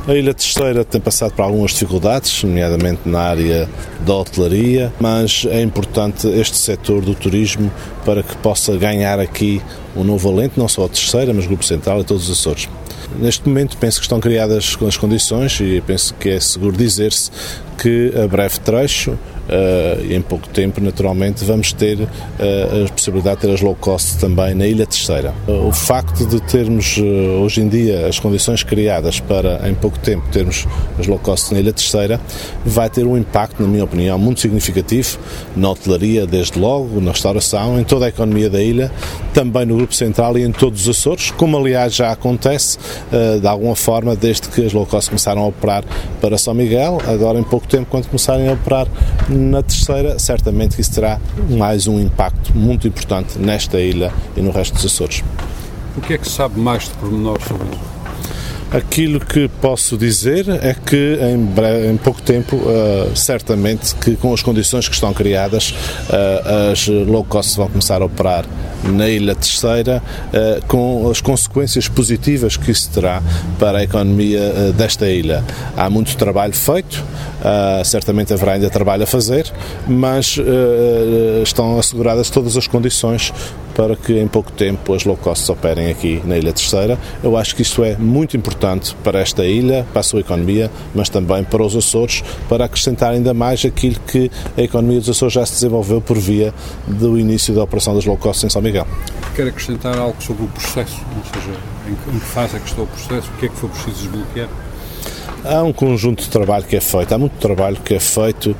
A Ilha Terceira tem passado por algumas dificuldades, nomeadamente na área da hotelaria, mas é importante este setor do turismo para que possa ganhar aqui um novo alento, não só a Terceira, mas o Grupo Central e todos os Açores. Neste momento penso que estão criadas as condições e penso que é seguro dizer-se que a breve trecho e em pouco tempo, naturalmente, vamos ter a possibilidade de ter as low cost também na Ilha Terceira. O facto de termos hoje em dia as condições criadas para em pouco tempo termos as low cost na Ilha Terceira vai ter um impacto, na minha opinião, muito significativo na hotelaria, desde logo, na restauração, em toda a economia da ilha, também no Grupo Central e em todos os Açores, como aliás já acontece de alguma forma desde que as low cost começaram a operar para São Miguel. Agora em pouco tempo, quando começarem a operar na Terceira, certamente que isso terá mais um impacto muito importante nesta ilha e no resto dos Açores. O que é que se sabe mais de pormenor sobre isso? Aquilo que posso dizer é que em pouco tempo, certamente que com as condições que estão criadas, as low cost vão começar a operar na Ilha Terceira, com as consequências positivas que isso terá para a economia desta ilha. Há muito trabalho feito, certamente haverá ainda trabalho a fazer, mas estão asseguradas todas as condições para que em pouco tempo as low cost operem aqui na Ilha Terceira. Eu acho que isto é muito importante para esta ilha, para a sua economia, mas também para os Açores, para acrescentar ainda mais aquilo que a economia dos Açores já se desenvolveu por via do início da operação das low cost em São Miguel. Quero acrescentar algo sobre o processo, ou seja, em que fase é que está o processo, o que é que foi preciso desbloquear? Há um conjunto de trabalho que é feito, há muito trabalho que é feito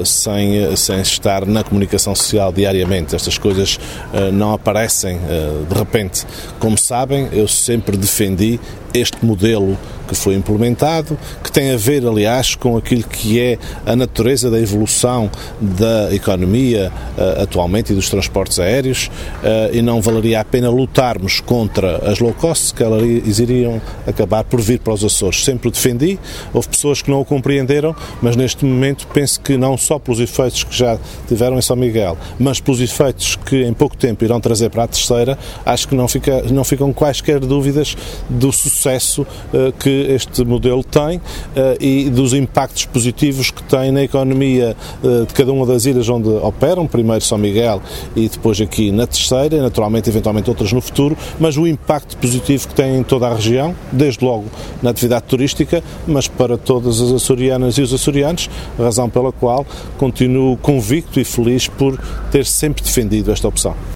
sem estar na comunicação social diariamente. Estas coisas não aparecem de repente. Como sabem, eu sempre defendi este modelo que foi implementado, que tem a ver, aliás, com aquilo que é a natureza da evolução da economia atualmente e dos transportes aéreos, e não valeria a pena lutarmos contra as low cost, que elas iriam acabar por vir para os Açores. Sempre o defendi, houve pessoas que não o compreenderam, mas neste momento penso que não só pelos efeitos que já tiveram em São Miguel, mas pelos efeitos que em pouco tempo irão trazer para a Terceira, acho que não ficam quaisquer dúvidas do sucesso que este modelo tem e dos impactos positivos que tem na economia de cada uma das ilhas onde operam, primeiro São Miguel e depois aqui na Terceira, e naturalmente, eventualmente outras no futuro, mas o impacto positivo que tem em toda a região, desde logo na atividade turística, mas para todas as açorianas e os açorianos, razão pela qual continuo convicto e feliz por ter sempre defendido esta opção.